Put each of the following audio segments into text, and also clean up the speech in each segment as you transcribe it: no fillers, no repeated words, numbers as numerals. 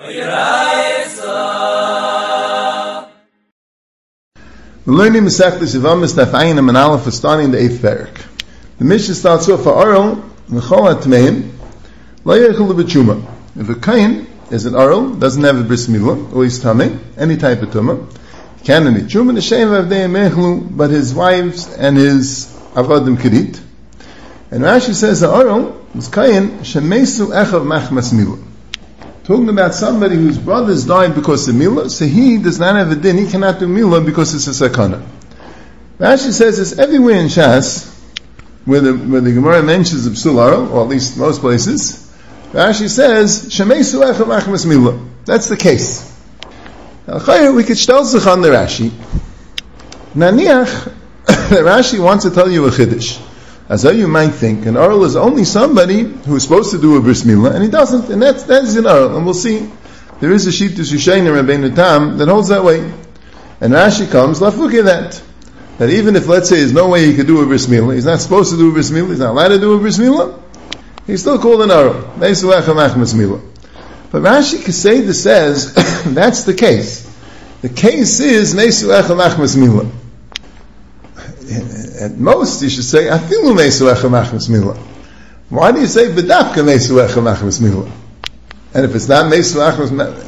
We're learning Masechtas Yevamos Daf Ayin and Aleph, starting the 8th parak. The Mishnah starts off for Arel V'chol HaTmeim Lo Yechel B'Tshuma. If a Kain is an Arel, doesn't have a bris milah, or he's tamei, any type of tumah, he can't eat Tshuma. The Shem Avdei Mechlu, but his wives and his avadim could eat. And Rashi says the Arel is Kain Shemesu Echav Machmas Milah. Talking about somebody whose brothers died because of milah, so he does not have a din, he cannot do milah because it's a sakana. Rashi says this everywhere in Shas, where the Gemara mentions of Psul Arel, or at least most places, Rashi says, Shemesu Echav Machmas Milah. That's the case. Now, we could shtel sich on the Rashi. Naniach, the Rashi wants to tell you a chiddush. As though you might think, an Arel is only somebody who is supposed to do a bris milah, and he doesn't, and that's an Arel. And we'll see, there is a Shittus Yishayna Rabbeinu Tam that holds that way. And Rashi comes, lafuk at that even if, let's say, there's no way he could do a bris milah, he's not supposed to do a bris milah, he's not allowed to do a bris milah, he's still called an Arel. Meisu Echav Machmas Milah. But Rashi Keseda says, that's the case. The case is Meisu Echav Machmas Milah. At most, you should say, Afilu Meisu Echav Machmas Milah. Why do you say B'dafka Meisu Echav Machmas Milah? And if it's not Meisu Echav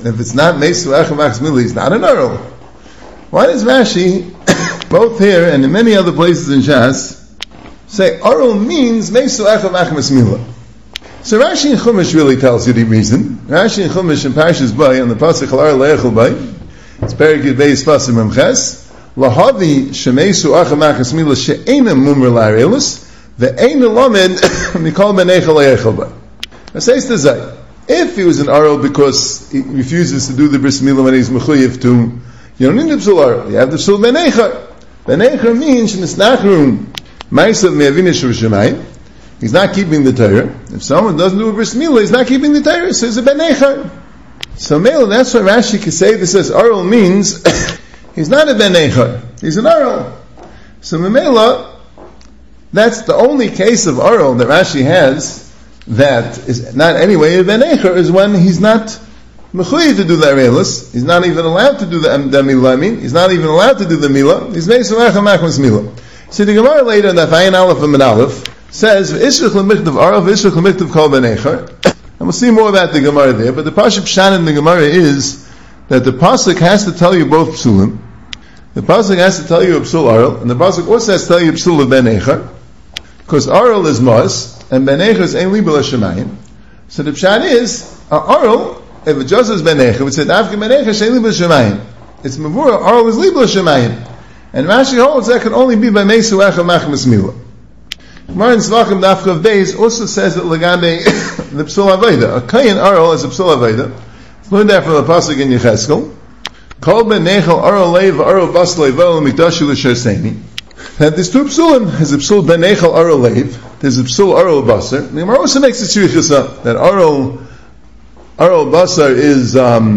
Machmas Milah, he's not an Arel. Why does Rashi, both here and in many other places in Shas, say Arel means Meisu Echav Machmas Milah? So Rashi in Chumash really tells you the reason. Rashi in Chumash in Parshas Bay, on the pasuk Halar Le'echel Bay, it's Perek Yud Beis Pasuk Memches, Lahavi Shemeisu Echav Machmas Milah she'einem mumar la'arelis, ve'eina lamed mikol beneichel le'echel Bay. Now says to Zay, if he was an Arel because he refuses to do the bris milah when he's mechuyev to, you don't need the psul Arel, you have the psul beneicher. Beneicher means shemisnachrum ma'asav me'avinish v'shemayim. He's not keeping the Torah. If someone doesn't do a bris milah, he's not keeping the Torah, so he's a beneicher. So Mela, that's what Rashi Keseda says Arel means, he's not a beneicher, he's an Arel. So Mela, that's the only case of Arel that Rashi has that is not anyway a beneicher, is when he's not mechuyev to do the arelis, he's not even allowed to do the milah, he's not even allowed to do the milah, he's Meisu Echav Machmas Milah. So the Gemara later in the Ayin Aleph and Aleph says, V'ishrich l'michtav Arel, v'ishrich l'michtav kol beneicher. And we'll see more about the Gemara there, but the Pasuk Pshan in the Gemara is that the Pasuk has to tell you both Psulim. The Pasuk has to tell you a Psul Arel, and the Pasuk also has to tell you a Psul of beneicher, because Arel is Mos, and beneicher is Ein Libel HaShemayim. So the Pshan is, Arel, if it just is beneicher, it would say, Davke beneicher she'ein Libel HaShemayim. It's Mavura, Arel is Libel HaShemayim. And Rashi holds that can only be by Meisu Echav Machmas Milah. Gemara in Tzvachim Daf Chav Beis also says that Lagabe the Psul Aveda, a Kayin Arel is a Psul Aveda. It's learned that from the pasuk in Yecheskel. Kol beneichel Arel leiv Arel bas leivel mikdashu l'sherseni. That there's two Psulim. There's a Psul beneichel Arel leiv. There's a Psul Arel basar. The Gemara also makes a tzrichus that Arel basar is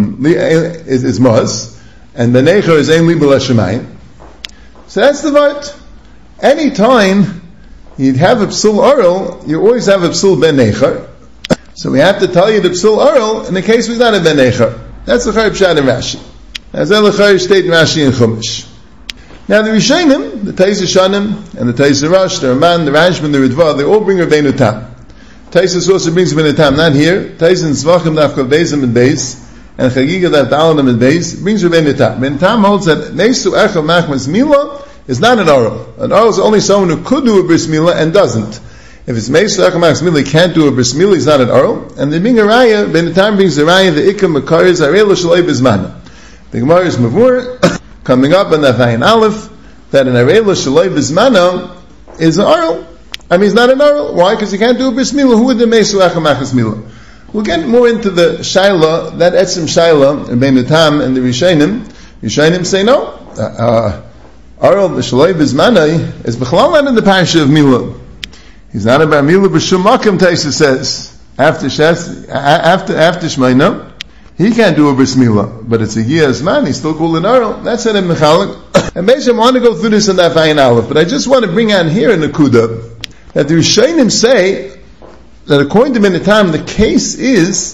Maz, and beneichel is Ein Libel HaShemayim. So that's the vart. Any time you'd have a Psul Arel, you always have a Psul beneicher. So we have to tell you the Psul Arel in the case we're not a beneicher. That's the Chayr Pshat in Rashi. As the Chayr state in Rashi and Chumash. Now the Rishonim, the Taisus Shanim, and the Taisus Rosh, the Raman, the Rashban, the Ritva, they all bring Rabbeinu Tam. Taisus also brings Rabbeinu Tam, not here. Taisus in Tzvachim Daf Chav Beis and Beis, and Chagiga Daf Dalam and Beis, brings Rabbeinu Tam. Rabbeinu Tam holds that Meisu Echav Machmas Milah is not an Arel. An Arel is only someone who could do a bris milah and doesn't. If it's Meisu Echav Machmas Milah, he can't do a bris milah, he's not an Arel. And the bring a raya, Ben Tam brings the raya, the Ikam Makar is Arel Shalei Bizmana. The Gemara is Mavur, coming up in the Ayin Aleph, that an Arel Shalei Bizmana is an Arel. I mean, he's not an Arel. Why? Because he can't do a bris milah. Who would the Meisu Echav Machmas Milah? We'll get more into the Shaila, that Etzim Shaila, and Ben Tam and the Rishonim. Rishonim say no. Arel b'shalei b'zmanai is b'chalal not in the parasha of Milah. He's not about Milah b'shum makom. Taisa says after Shmeina, he can't do a bris milah, but it's a yiyaz man. He's still called an Arel. That's it in Mechalik. And basically, I want to go through this in that Ayin Aleph, but I just want to bring out here in the Kuda that the Rishonim say that according to Minitam, the case is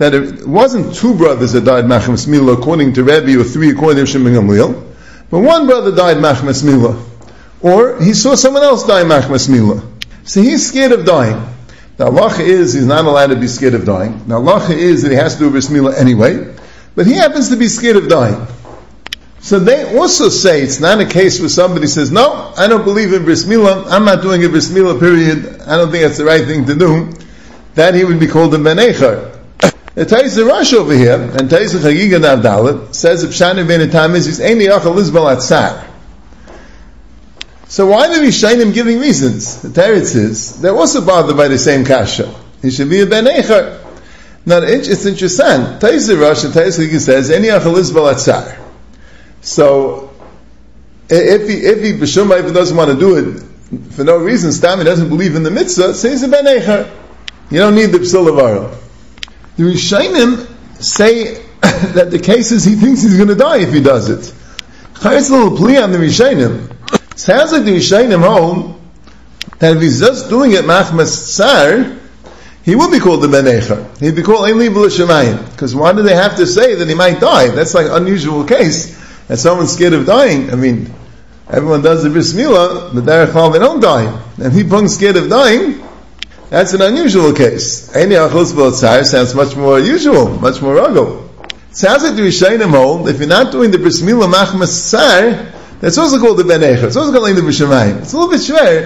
that it wasn't two brothers that died Machmas Mila according to Rebbe, or three according to Shimon Gamliel, but one brother died Machmas Mila, or he saw someone else die Machmas Mila. So he's scared of dying. The halacha is he's not allowed to be scared of dying. The halacha is that he has to do bris milah anyway, but he happens to be scared of dying. So they also say it's not a case where somebody says, no, I don't believe in bris milah, I'm not doing a bris milah, period, I don't think that's the right thing to do, that he would be called a ben eichar. The Taiz Rush over here, and Taiz Chagiga Navdalit, says if Shani ben Etam is Eini Achal Lizbal Atzar. So why are the Rishayim giving reasons? The Teretz is, they're also bothered by the same kasha. He should be a ben eichar. Now it's interesting. Taiz Rush and Taiz Chagiga says, Eini Achal Lizbal Atzar. So, if he doesn't want to do it for no reason, Stam, he doesn't believe in the mitzvah, so he's a ben eichar. You don't need the psul of Aro. The Rishonim say that the case is he thinks he's going to die if he does it. It's a little plea on the Rishonim. Sounds like the Rishonim hold that if he's just doing it machmas sar, he will be called the ben eichar. He'd be called ein libel shemayim. Because why do they have to say that he might die? That's like an unusual case. That someone's scared of dying. I mean, everyone does the bris milah, but derech klal they don't die. And people scared of dying, that's an unusual case. Eini achal lizbal atzar sounds much more usual, much more rugged. Sounds like the Rishonim hold, if you're not doing the bris milah machmas sar, that's also called the ben eichar. It's also called the b'shamayim. It's a little bit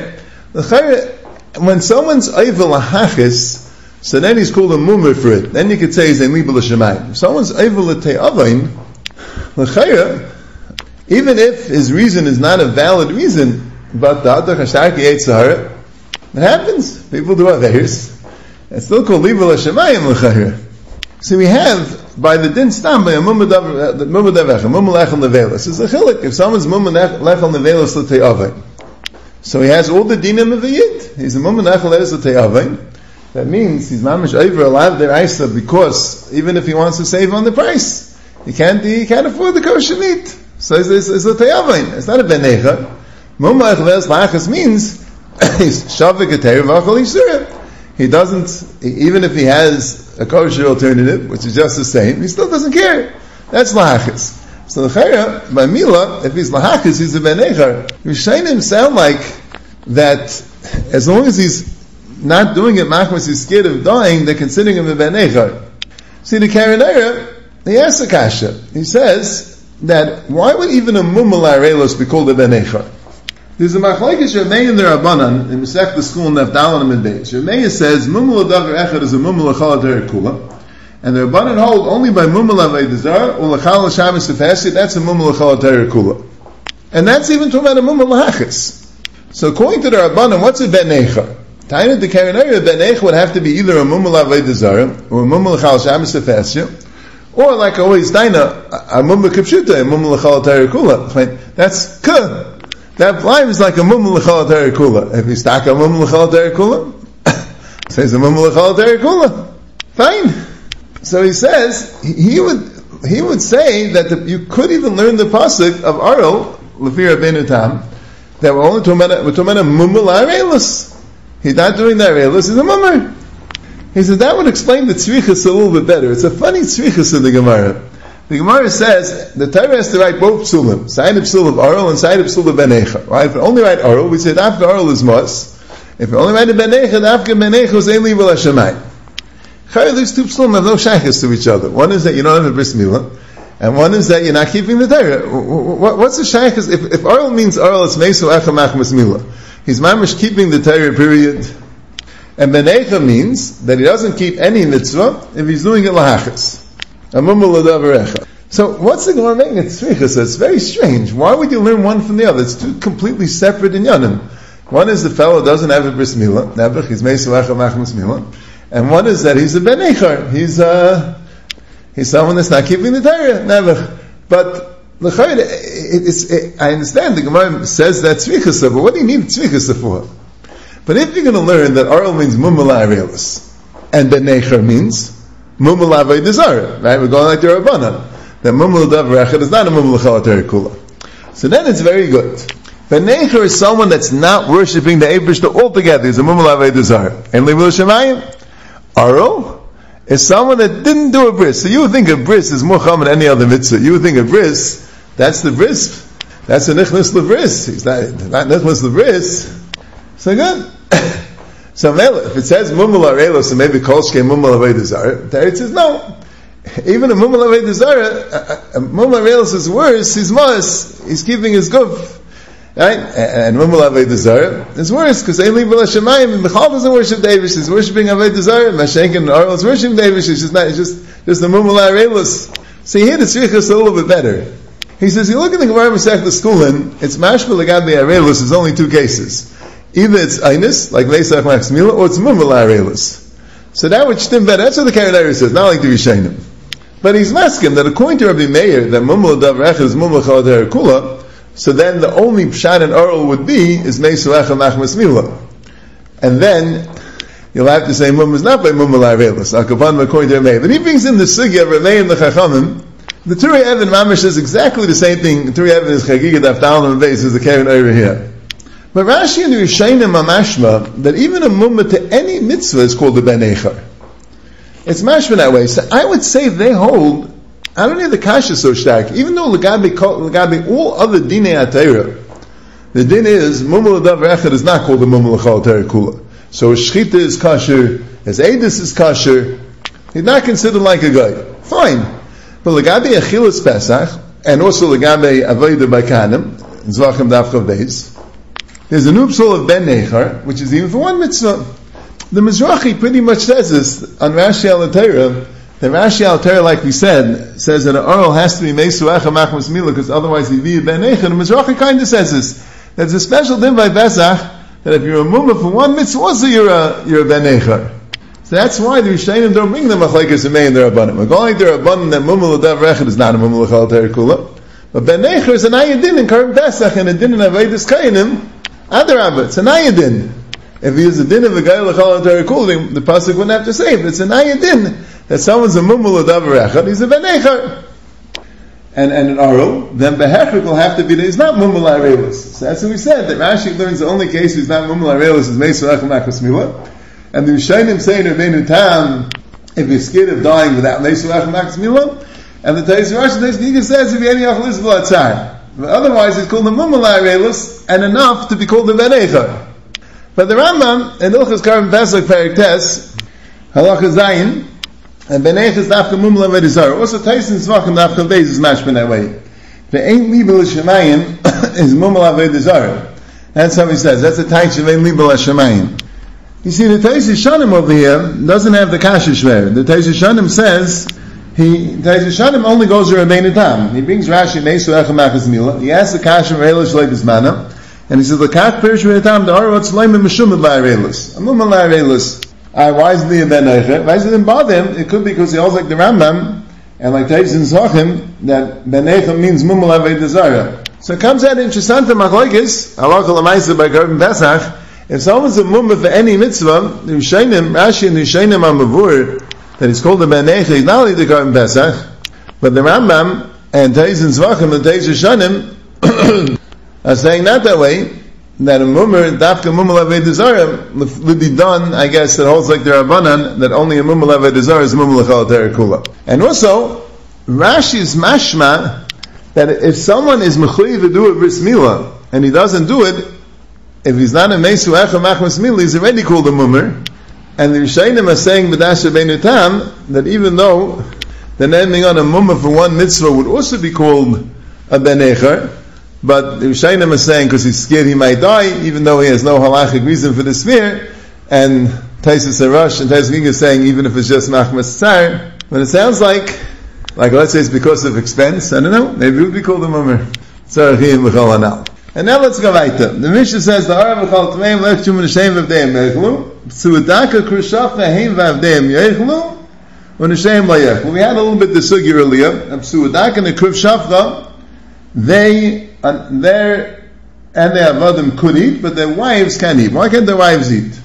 schwer. When someone's oivel lahachis, so then he's called a mummer for it. Then you could say he's a libel l'shamayim. If someone's oivel l'te'avain, l'chayra, even if his reason is not a valid reason, but the other chasharki eitzahara, it happens. People do aveiros. It's still called libel l'shamayim l'chayra. So we have, by the din stam, by a mumma davech, a mumma lechel nevelos, is a chilik. If someone's mumma lechel nevelos l'te'avain, so he has all the dinim of a yid. He's a mumma lechel nevelos l'te'avain. That means he's mamish over allowed their isa because even if he wants to save on the price, he can't afford the kosher meat. So it's l'te'avain. It's not a ben eichar. Mumma lechel nevelos l'achas means he's shavik atayr v'achal yisur. He doesn't, even if he has a kosher alternative, which is just the same, he still doesn't care. That's lahachis. So the chayra, by Mila, if he's lahachis, he's a ben eichar. Rishonim sound like that, as long as he's not doing it machmas, he's scared of dying, they're considering him a ben eichar. See, the Karanera, he asks a kasha. He says that, why would even a mummal arelos be called a ben eichar? There's a machlekes Shemei in the Rabbanan in Masech the school in Nafdalan and Midbeis. Shemei says mumul adavar echad is a mumul lachal ader kula, and the Rabbanan hold only by mumul avedazar or lachal l'shamis tefesi. That's a mumul lachal ader kula, and that's even talking about a mumul lahachis. So according to the Rabbanan, what's a ben eichar? Tainat the Karanera, ben eichar would have to be either a mumul avedazar or a mumul lachal l'shamis tefesi, or like always taina a mumul kipshuta, a mumul lachal ader kula. That's ka. That line is like a mumul l'chal ater kula. If you stack a mumul l'chal ater kula, says a mumul l'chal ater kula. Fine. So he says he would say that you could even learn the pasuk of Arel Lefir Rabbeinu Tam that we're only talking about mumul arelos. He's not doing the arelos. He's a mummer. He said that would explain the tzrichas a little bit better. It's a funny tzrichas in the Gemara. The Gemara says the Torah has to write both psulim, side of psul of Arel and side of psul of ben eichar. Right? If we only write Arel, we say after Arel is mas. If we only write a ben eichar, after ben eichar is ein libel hashemayim. These two psulim have no shaykhs to each other. One is that you don't have a bris milah, and one is that you're not keeping the Torah. What's the shaykhs? If Arel means Arel, it's meisu echa machmas milah. He's mamish keeping the Torah, period. And ben eichar means that he doesn't keep any mitzvah if he's doing it lahachas. So what's the Gemara making it tzrichas? It's very strange. Why would you learn one from the other? It's two completely separate inyanim. One is the fellow doesn't have a bris milah, nebuch, he's meisu echa machmas milah, and one is that he's a ben eichar. He's someone that's not keeping the Torah, nebuch. But I understand the Gemara says that tzrichas, but what do you need tzrichas for? But if you're going to learn that Arel means mumul arelos and ben eichar means mumul avedazar, right? We're going like the Rabbanan. That mumul davar echad is not a mumul l'chal ater kula. So then it's very good. Ben eichar is someone that's not worshipping the Eibishter altogether. He's a mumul avedazar. And libel shemayim. Arel is someone that didn't do a bris. So you would think a bris is more common than any other mitzvah. You would think a bris, that's the bris. That's a nichnas lebris. He's not nichnas lebris. So good. So if it says mumul arelos, so maybe kolshke mumul avodah zarah, Teretz says no. Even a mumul avodah zarah, mumul arelos is worse. He's mas. He's keeping his guf. Right? And mumul avodah zarah is worse because they leave Shemayim and Michal doesn't worship Davish. He's worshiping avodah zarah. Mashenk and Arel is worshiping Davish. It's just the mumul arelos. So here the tzricha is a little bit better. He says, you look at the Gemara Masech the Skulin, it's mashma legabe arelos. There's only two cases. Either it's Einis, like Leisach Machs Mila, or it's Mumul Arelis. So that would stim better. That's what the Karadari says, not like the Rishayim. But he's masking that according to Rabbi Meir, that Mumul Dav Rechad is Mumul Chalader Kula, so then the only Pshat and Oral would be, is Meisuach Machmas Mila. And then, you'll have to say Mumul is not by Mumul Arelis, Akapan according to Rabbi Meir. But he brings in the Sugya of Rabbi Meir and the Chachamim. The Turei Even Mamish says exactly the same thing. The Turei Even is Chagiga Daf Talmud and Beis is the Karen over here. But Rashi and the Rishayim Mamashma that even a mumma to any mitzvah is called a ben eichar. It's mashma that way. So I would say they hold. I don't need the kasha so stark. Even though legabi all other dinei atayra, the din is mumma l'dav echad is not called a mumma l'chal atayra kula. So his shchita is kasher, his edus is kasher. He's not considered like a guy. Fine, but legabi achilas pesach and also legabi avodah by kanim zvachim dafchav beis. There's a new psul of ben nechar, which is even for one mitzvah. The Mizrahi pretty much says this on Rashi al-Torah. The Rashi al-Torah, like we said, says that an oral has to be meisuach machmas mila, because otherwise he'd be a ben nechar. The Mizrahi kind of says this. There's a special din by Pesach that if you're a mumma for one mitzvah, also you're a ben nechar. So that's why the Rishayim don't bring the machlekes emei and the rabbanim. We're going like the rabbanim that mumma l'dav rechad is not a mumma l'chal Torah kula, but ben nechar is an ayadin in Karban Pesach and a din in Avodas Kainim. Adarabah, it's an ayadin. If he is a din of a guy l'chal Torah kula, the pasuk wouldn't have to say. But it's an ayadin that someone's a mumma l'dav rechad, he's a ben nechar. And an aru, then behechrik will have to be that he's not mumma l'arelis. So that's what we said, that Rashi learns the only case he's not mumma l'arelis is meisuach machmas mila. And the Rishayim say in Rabbeinu Tam, if he's scared of dying without meisuach machmas mila, and the Taiz Rashi says if he any achlis v'atzar. But otherwise it's called the mumma l'arelis, and enough to be called the ben eichar. But the Rambam in Ilchas Karban Pesach Perek Tes, Halacha Zayin, and ben eichar is dafka mumma l'avodah zarah. Also Tyson Zvachim dafka beis is mashman that way. The ein libel l'shemayim is mumma l'avodah zarah. That's how he says. That's the Taish of ein libel l'shemayim. You see, the Taish Shanim over here doesn't have the kasha shver. The Taish Shanim says Taish Shanim only goes to Rabbeinu Tam. He brings Rashi meisuach machmas mila. He asks the kasha v'eilish loy bismana, and he says the kach perish Rabbeinu Tam the arot shleim mishumad la'arelis. A mumma la'arelis. Why is it ben eichar? Why does it bother him? It could be because he holds like the Rambam and like Taish Zachim that ben eichar means mumma l'avodah zarah. So it comes out interesting to machlokes halacha l'maisa by Karban Pesach. If someone's a mumma for any mitzvah, the Rishayim, Rashi and the Rishayim are mavur that it's called a ben eichar. He's not only the Karban Pesach, but the Rambam and Taiz and Zvachim and Taiz Shanim are saying not that way. That a mumma, dafka mumma l'avodah zarah, would be done. I guess that holds like the Rabbanan that only a mumma l'avodah zarah is mumma l'chal Torah kula. And also, Rashi's mashma that if someone is mechuyev to do a bris milah and he doesn't do it, if he's not a meisuach machmas mila, he's already called a mummer. And the Rishayim are saying b'dash Rabbeinu Tam that even though the ending on a mummer for one mitzvah would also be called a ben eichar, but the Rishayim are saying because he's scared he might die, even though he has no halachic reason for this fear. And Taisus Harash and Taisus Giga is saying even if it's just machmas tzar, but it sounds like let's say it's because of expense. I don't know. Maybe it would be called a mummer. Tzarachim v'chol hanal. And now let's go weiter. The Mishnah says, the Arav v'chal tmeim lech chum n'shem v'avdeim yechlu, psuadaka krushav v'heim v'avdeim yechlu, u'n'shem la yechlu. We had a little bit the sugi earlier, and psuadaka and the krushavcha, they and their avadim could eat, but their wives can't eat. Why can't their wives eat?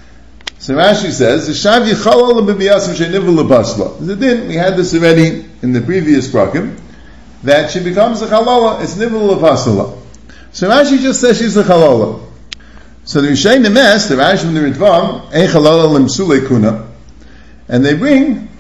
So Rashi says, "Shav yichalol b'biyasim she'nivel lebasla." We had this already in the previous prakim, that she becomes a chalala. It's nivel lebasla. So Rashi just says she's a chalala. So the Rishayim asked the Rashi from the Ritvam, "Ein chalala lemsule kuna," and they bring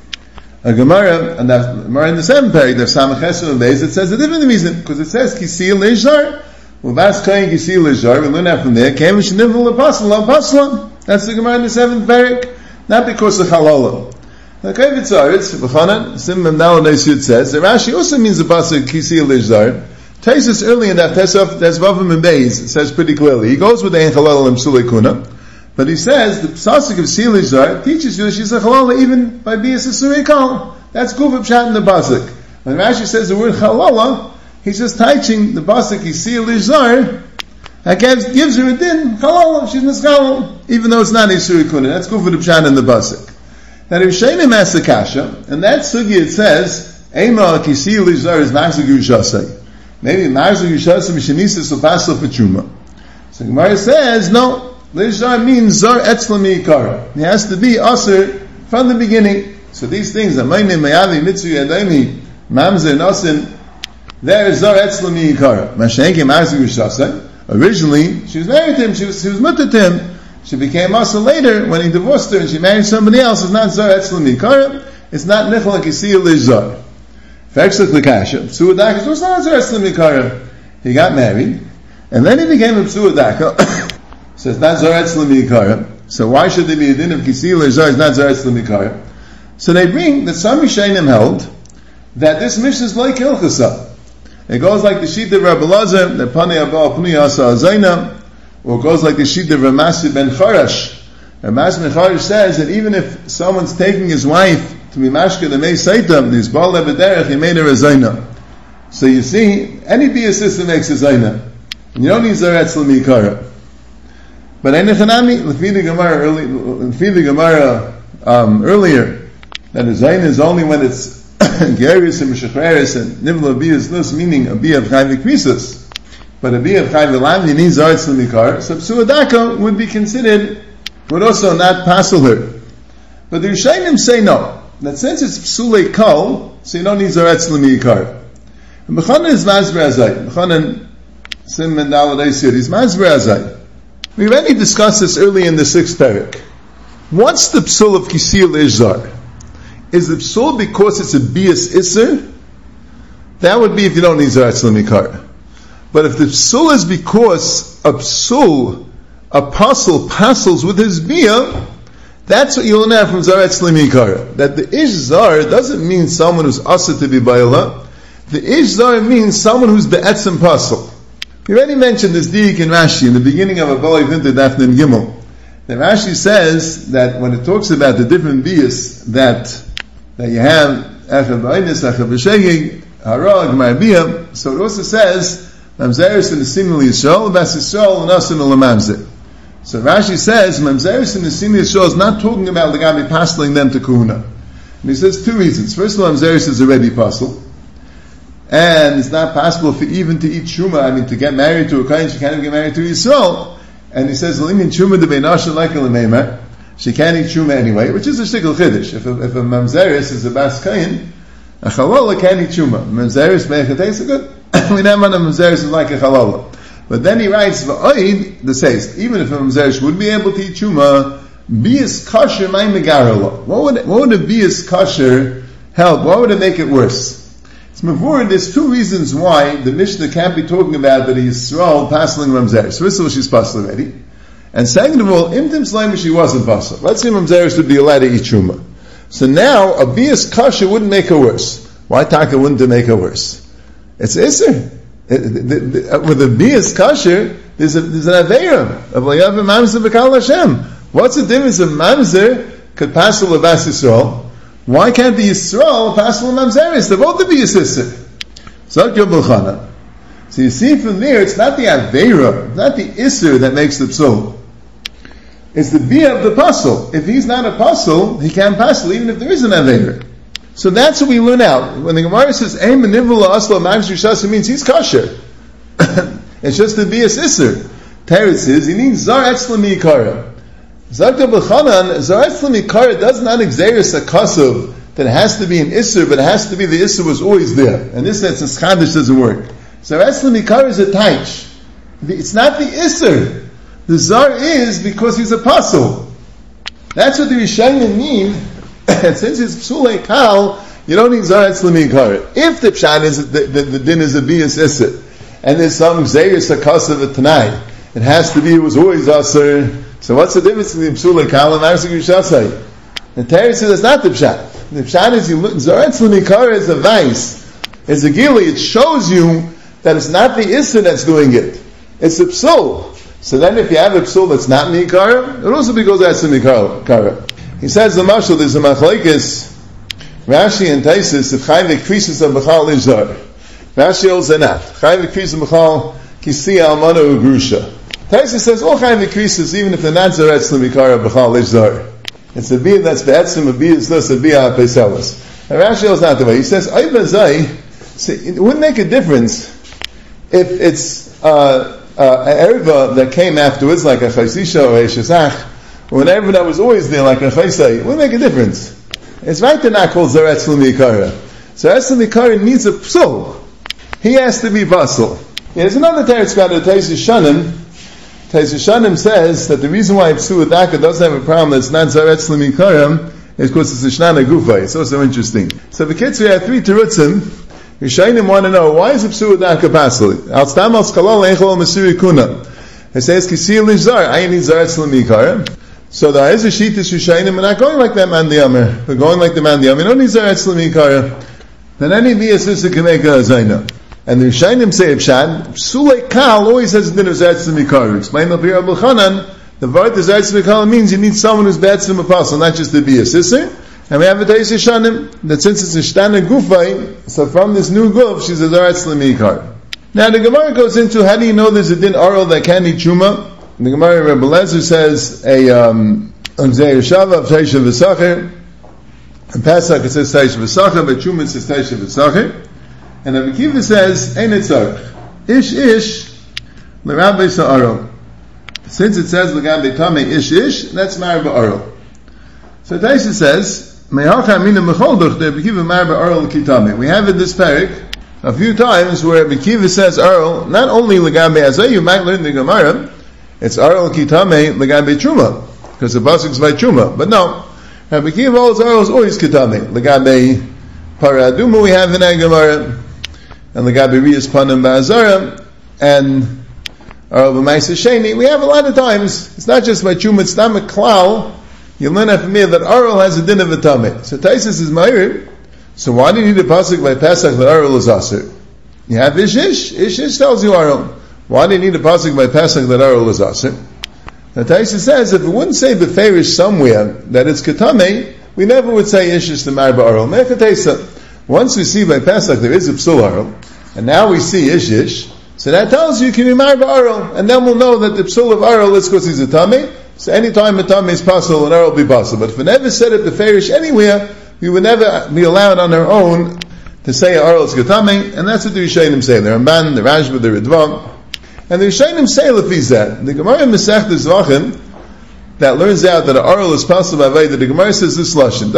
A Gemara, and that Gemara in the 7th parak, there's Samachesem and Beis, it says a different reason, because it says, Kisil Leishar, Uvas Kain Kisil Leishar, we learn that from there, Kem Shnivul Apostle, that's the Gemara in the 7th parak, not because of Halala. The Kavitz Aretz, B'chanan, Sim Memnal Neisud says, the Rashi also means the Pasuk Kisil Leishar. Taisus early in that Tesaf, there's Vavim and Beis, it says pretty clearly, he goes with the Ein Halal and Psulei Kuna, but he says the Pasuk of Sil Leishar teaches you that she's a Halala even by Bias Isurei Kal. That's Guf Pshat in the Pasuk. When Rashi says the word Halala, he's just teaching the Pasuk Sil Leishar, that gives her a din, Halala, she's Niskal, even though it's not Isurei Kuna. That's Guf Pshat in the Pasuk. Now the Rishonim asked the Kasha, and that Sugi it says, Eima Kisil Leishar is Machzor Yushasei. Maybe Machzor Yushasei Mishanisa Sopasel Pachuma. So Gemara says, no, Leishar means Zar Etzlam Yikara. It has to be Aser from the beginning. So these things, Amayne, Mayavi, Mitzu, Yadaymi, Mamzer, Nasin, there is Zar Etzlam Yikara. Mashenke Machzor Yushasei. Originally, she was married to him, she was mutter to him. She became Asa later when he divorced her and she married somebody else. It's not Zar Etzlam Yikara. It's not Nichol Kisil Leishar. Fexlik L'Kasha, Psuadaka, so it's not Zar Etzlam Yikara. He got married, and then he became a Psuadaka. So it's not Zar Etzlam Yikara. So why should there be a din of Kisil Leishar? It's not Zar Etzlam Yikara. So they bring that some Rishonim held that this mission is like Hilchasa. It goes like the sheet of Rabbi Lazar, the Panei Abba Pnei Asa Azayna, or it goes like the sheet of Ramasi ben Charash. Ramasi ben Charash says that even if someone's taking his wife to be mashka the Mei Saitam, this Baal Lebederech, he made her a Zayna. So you see, any Bia system makes a Zayna. And you don't need Zar Etzlam Yikara. But Einechanami, Lefi the Gemara earlier, that a Zayna is only when it's Geris and Meshacharis and Nivla Biyas Nus, meaning a Bia of Chayvik Krisus. But a Bia of Chayvik Lamdi needs Zar Etzlam Yikara. So Psuadaka would be considered, would also not passel her. But the Rishonim say no. That since it's Psulei Kal, so you don't need Zar Etzlam Yikara. And B'chanan is Mazber Azai. B'chanan Sim and Daladai Sir is Mazber Azai. We already discussed this early in the 6th parak. What's the Psul of Kisil Leishar? Is the Psul because it's a Bias Isser? That would be if you don't need Zar Etzlam Yikara. But if the Psul is because a Psul, apostle, passels with his Bia, that's what you'll learn from Zar Etzlam Yikara. That the Ish Zar doesn't mean someone who's Asa to be Ba'ila. The Ish Zar means someone who's Be'etzem Pasel. We already mentioned this Diik in Rashi in the beginning of Abalai Vinta Dafnim Gimel. That Rashi says that when it talks about the different Bias that you have, Echav Ba'inus, Echav B'Shegig, Harag, Ma'abiyah, so it also says, Mamzeris and Nesim Yisrael, Bas Yisrael, and Asim Mamzer. So Rashi says, Mamzeris and Nesim Yisrael is not talking about the Gabi passeling them to Kahuna. And he says 2 reasons. First of all, Mamzeris is already passel. And it's not possible for even to eat Shuma, to get married to a Kain, she can't even get married to Yisrael. And he says, Limin Shuma de Beinasha like a Lemeimer, she can't eat Shuma anyway, which is a shtickle chiddush. If a Mamzeris is a Bas Kain, a Chalala can't eat Shuma. Mamzeris Meichateis is good. We never know Mamzeris is like a Chalala. But then he writes, V'oid, the says, even if a Mamzeris would be able to eat Shuma, Bias Kasher Mai Megarala. What would a Bias Kasher help? What would it make it worse? It's Mavur, there's 2 reasons why the Mishnah can't be talking about that he Yisrael passing Mamzeris. First of all, she's passed already. And second of all, Imtim Slaim, she wasn't passed. Let's say Mamzeris would be allowed to eat Shuma. So now, a Bias Kasher wouldn't make her worse. Why Taka wouldn't it make her worse? It's Isser. With a Bias Kasher, there's an Aveira of Layav and Mamzer B'Kal Hashem. What's the difference if Mamzer could pass the Levas Yisrael? Why can't the Yisrael pass the Mamzeris? They're both the Bias Isser. So you see from there, it's not the Aveira, it's not the Isser that makes the Psul. It's the Bia of the Pasel. If he's not a Pasel, he can't Pasel even if there is an Aveira. So that's what we learn out. When the Gemara says, Ein Menivula Asla Max Rishas, it means he's kosher. It's just the Bias Isser. Teretz says, he needs Zar Etzlam Yikara. Zakta B'chanan, Zar Etzlam Yikara does not exeris a kasav that it has to be an Isser, but it has to be the Isser was always there. And this sense, the Schadish doesn't work. Zar Etzlam Yikara is a taich. It's not the Isser. The Zar is because he's a Pasel. That's what the Rishonim mean And since it's psulei kal, you don't need zaretz l'mikara. If the pshat is the din is a bias iser, and there's some zayis akasav tonight, it has to be. It was always aser. So what's the difference between psulei kal and arsik yishasai? The Torah says that's not the pshat. The pshat is you look zaretz l'mikara is a vice. It's a gili. It shows you that it's not the iser that's doing it. It's the psul. So then if you have a psul that's not mikara, it also because that's a mikara. He says the mashal, there's a machlekes, Rashi and Taisus, if chayv krisis of b'chal izar. Rashi holds that not. Chayv krisis of b'chal kisi almana ugrusha. Taisus says all chayv krisis, even if they're not zaretz l'mikara b'chal izar. It's a biyah that's be'etzim, a biyah is thus, a biyah ha'peselis. And Rashi holds not the way. He says, it wouldn't make a difference if it's an erva that came afterwards, like a chaysisha or a shesach, or an erva that was always there, like a chaysai. It wouldn't make a difference. It's right to not call zaretz l'mikara. Zaretz l'mikara needs a psul. He has to be basel. There's another teretz about the Taisus Shanim. Taisus Shanim says that the reason why psul adaka doesn't have a problem that it's not zaretz l'mikara is because it's a shnana gufa. It's also interesting. So the kids, we have three terutzim. Yishayim want to know, why is it psul adaka basel? Al stam al skalal echol masiri kuna. It says kisi l'zar. I need zaretz l'mikara. So there is a sheet is Yishayim, we're not going like that man the Amr. We're going like the man the Amr. No need zaretz l'mikara. Then any biyas can make a zayna. And the Yishayim say pshat, psulei kal always has a din of zaretz l'mikara. Explain the Pir Abul Chanan, the word of zaretz l'mikara means you need someone who's be'etzim apostle, not just the biyas sister. And we have a Taisus Shanim, that since it's a shtana gufay, so from this new guf, she's a zaretz l'mikara. Now the Gemara goes into, how do you know there's a din oral that can eat chuma? The Gemara Rebbe Lezer says on Zeir Shava of Taisha V'Sacher. In Pesach it says Taisha V'Sacher, but Chuma it says Taisha V'Sacher. And Rabbi Kiva says Ein Etzarech Ish L'Rabbi Sa'aro. Since it says L'Gabbe Tamei Ish that's Mar Ba'aro. So Taisha says Me'acha Mina Mecholduch Rabbi Kiva Mar Ba'aro L'Kitame. We have in this parak a few times where Rabbi Kiva says Aro, not only L'Gabbe Azay, you might learn the Gemara. It's Aral Kitame Legabe Truma, because the pasuk is by Truma. But no, Rabbi Kiva holds Aral is always Kitame. Legabe Paraduma we have in Gemara, and Legabe Riyas Panim Ba'azara, and Aral B'Maisa Sheni. We have a lot of times. It's not just by Truma. It's not a klal. You learn from me that Aral has a din of a tame. So Taisus is Ma'ir. So why do you need a pasuk by Pesach that Aral is Aser? You have Ishish. Ishish tells you Aral. Why do you need a pasuk by Pesach that Aral is aser? Now Taisa says if it wouldn't say beferish somewhere that it's ketame, we never would say ishish the mar ba'aral. Mechatesa. Once we see by Pesach there is a psul aral, and now we see ishish, so that tells you can be mar ba'aral, and then we'll know that the psul of aral is because he's a tame. So anytime a tame is possible, an aral will be possible. But if we never said it beferish anywhere, we would never be allowed on our own to say aral is ketame, and that's what the Rishonim say. The Ramban, the Rashba, the Ridva. And the Rishonim say lefi that. The Gemara in Masechta Zvachim that learns out that an oral is possible by Veda. The Gemara says this lashon.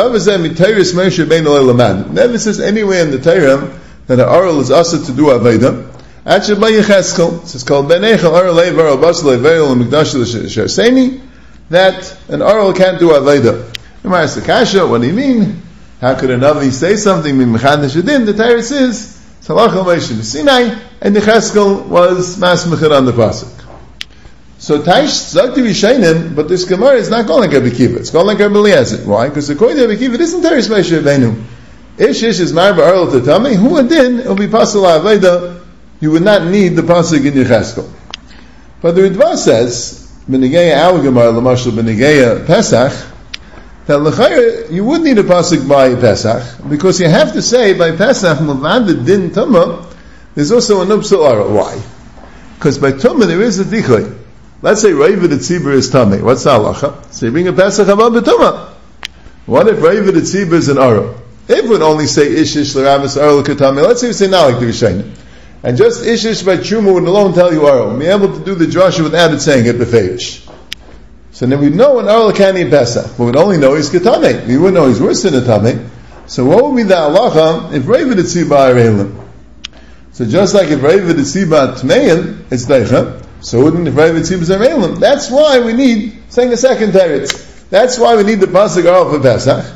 Never says anywhere in the Torah that an oral is also to do Aveda. Actually, by Yecheskel, it's called Ben Echel Oral Lev Oral Basel Level and Mikdash Sherseni, that an oral can't do Aveda. Gemara says Kasha. What do you mean? How could a Navi say something? The Torah says Salach al Moshe Sinai, and the Cheskel was masmechid on the pasuk. So Taish Zakti Rishainim, but this Gemara is not going like Rabbi Kiva. It's going like Rabbi Eliezer. Why? Because according to Rabbi Kiva, it isn't Teres Moshe Rabbeinu. Ish is Marba Earl Tatami. Who and then it'll be Pasal Aveda. You would not need the pasuk in your Cheskel. But the Ridva says B'Negeya our Gemara L'Mashal B'Negeya Pesach, that l'chayr you would need a pasuk by Pesach because you have to say by Pesach Mavad Din Tumah. There's also an upsal ara. Why? Because by Tumah there is a dichay. Let's say Ravid Tzibur is Tameh. What's the halacha? So you bring a Pesach above the Tumah. What if Ravid Tzibur is an ara? If we would only say Ishish l'Ravis Ara l'Katameh, let's say we say now like the Rishayim, and just Ishish by Truma would alone tell you ara. We'd be able to do the drasha without it saying it befeish. So then we know an Arla can't eat Pesach, but we'd only know he's Ketame. We wouldn't know he's worse than a Tame. So what would be the halacha if Ravid Tzibur Areilim? So just like if Ravid Tzibur Tmeim, it's Deicha. So wouldn't if Ravid Tzibur Areilim? That's why we need saying a second teretz. That's why we need the pasuk Arla for Pesach.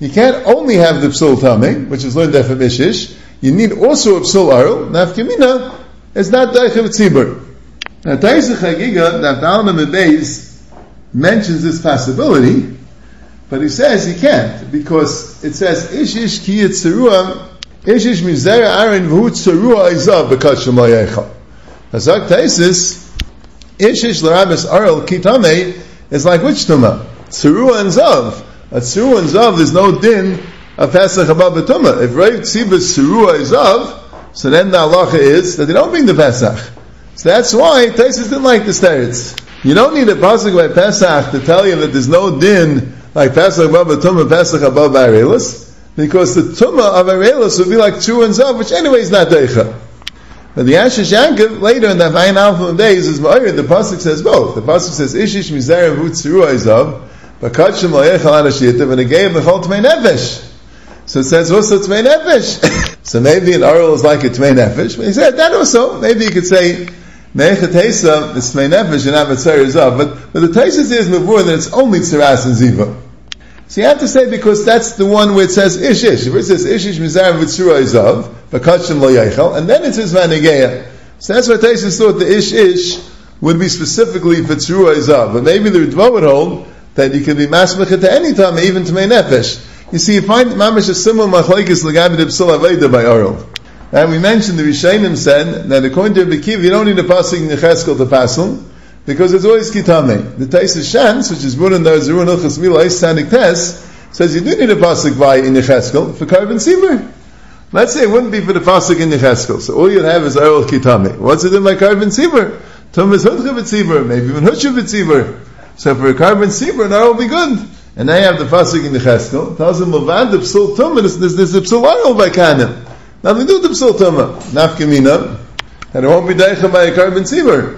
You can't only have the psul tamei, which is learned there from Ishish. You need also a psul arul. Nafkamina is not daicha v'tzibur. Now, Taisa Chagiga, that Alma Beis mentions this possibility, but he says he can't, because it says, Ishish ki yitzerua, Ishish mizera arin v'hu tzerua izav b'kat shem la'yechal. Hazak Taisis, Ishish l'rabes arel ki tamei, is like which tumah? Tzerua and zav. A tzerua and zav, there's no din of Pesach above the tumah. If Rav Tzibas tzerua is zav, so then the halacha is that they don't bring the Pesach. So that's why Taisus didn't like the teretz. You don't need a pasuk by Pesach to tell you that there's no din like Pesach above a tumah, Pesach above Arelis, because the tumah of Arelis would be like Tzerua and zav, which anyway is not deicha. But the Ashish Yankiv later in the Vayin Alpha days is Ma'ir. The pasuk says both. The pasuk says Ishish mizera v'hu tzerua izav, b'kat shem la'yechal anashitav, and again b'chol tmei nefesh. So it says also tmei nefesh. So maybe an oral is like a tmei nefesh. But he said that also. Maybe you could say me'echet heisa is tmei nefesh and not mitzvah zav. But the tesis is mavur that it's only tzeras and ziva. So you have to say because that's the one where it says ish. If it says ishish mizar v'tzura izav b'kat shem lo yeichel, and then it says v'negeya. So that's why tesis thought the ish would be specifically for tzura izav. But maybe the Ritva would hold that you can be masmechet to any time, even tmei nefesh. You see, you find mamish a similar machlekes l'gavid b'psul aveda by oral. And we mentioned the Rishonim said that according to Rebbe Kiva, you don't need a pasuk in Yecheskel to pasel, because it's always kitame. The Taisus Shams, which is Buran Dar Zerun Ilchas Mila Eistanik Tes, says you do need a pasuk by in Yecheskel for Karban Sibur. Let's say it wouldn't be for the pasuk in Yecheskel, so all you'd have is Oral Kitame. What's it in by Karban Sibur? Tum is Hutcha B'tzibur, maybe even Hutcha B'tzibur. So for a Karban Sibur, now will be good. And now you have the pasuk in Yecheskel. Tells him Mavad the Psul Tumah. There's the Psul Oral by Kanim. Nothing to do with the Psul Tumah. Nafkamina, and it won't be deicha by a Karban Sibur.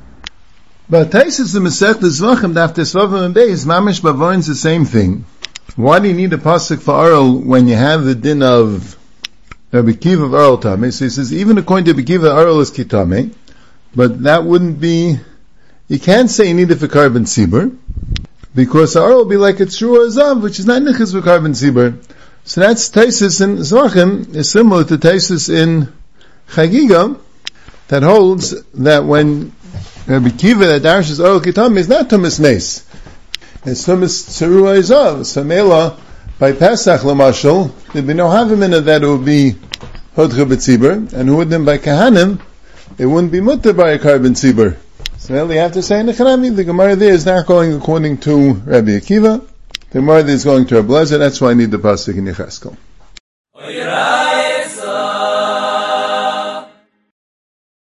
But Taisus the Masech the Zvachim after Svavim and Beis Mamish Bavorin's the same thing. Why do you need a pasuk for Oral when you have the din of Rabbi Kiva of Oral Tameh? So he says even according to Rabbi Kiva, Oral is Kitame, but that wouldn't be. You can't say you need it for Karban Sibur, because the Oral will be like a Tzerua Zav, which is not nichas for Karban Sibur. So that's Taisus in Zvachim is similar to Taisus in Chagiga that holds that when Rabbi Kiva that darshes Oral Kitame is not Tumas Meis. It's Tumas Tzerua Izav. So Mela, by Pesach Lamashal, there'd be no Havimina that it would be Hodcha B'tzibur, and who would then by Kahanim, it wouldn't be Mutter by a Karban Tzibur. So Mela, you have to say in the Chanami, the Gemara there is not going according to Rabbi Akiva. The Gemara there is going to Rabbi Lezer, that's why I need the pasuk in Yecheskel.